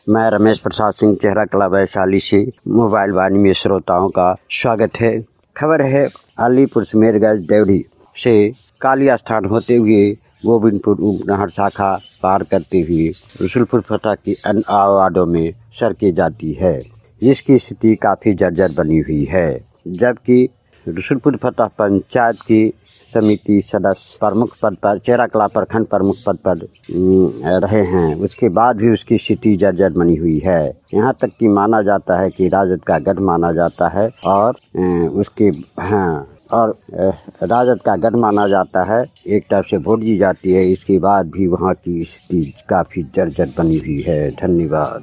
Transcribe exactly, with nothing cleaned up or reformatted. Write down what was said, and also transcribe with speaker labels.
Speaker 1: मैं रमेश प्रसाद सिंह चेहरा कला वैशाली से मोबाइल वाणी में श्रोताओं का स्वागत है। खबर है अलीपुर सिमरगंज देवढ़ी से काली स्थान होते हुए गोविंदपुर उपनहर शाखा पार करते हुए रसूलपुर फटा की अन्य वार्डों में सड़कें जाती है, जिसकी स्थिति काफी जर्जर बनी हुई है। जबकि रसूलपुर फटा पंचायत की समिति सदस्य प्रमुख पद पर चेहरा कला प्रखंड प्रमुख पद पर रहे हैं, उसके बाद भी उसकी स्थिति जर्जर बनी हुई है। यहाँ तक कि माना जाता है कि राजद का गढ़ माना जाता है और उसके हाँ और राजद का गढ़ माना जाता है। एक तरफ से वोट दी जाती है, इसके बाद भी वहाँ की स्थिति काफी जर्जर बनी हुई है। धन्यवाद।